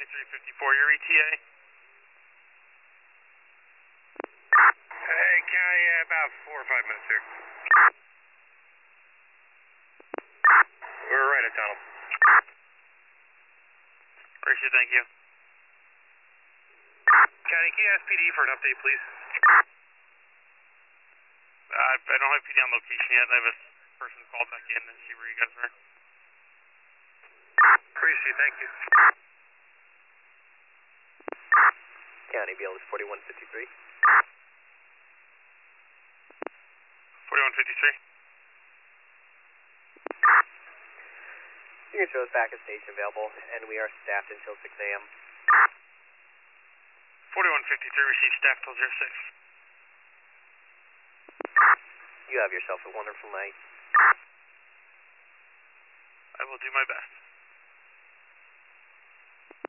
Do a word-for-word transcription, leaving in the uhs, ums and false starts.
seventy-three fifty-four, your E T A? Hey, County, yeah, about four or five minutes here. We're right at tunnel. Appreciate it, thank you. County, can you ask P D for an update, please? Uh, I don't have P D on location yet. I have a person call back in and see where you guys are. Appreciate it, thank you. County, B L is forty-one fifty-three. forty-one fifty-three. You can show us back at station available, and we are staffed until six A M forty-one fifty-three, receive staff till zero six. You have yourself a wonderful night. I will do my best.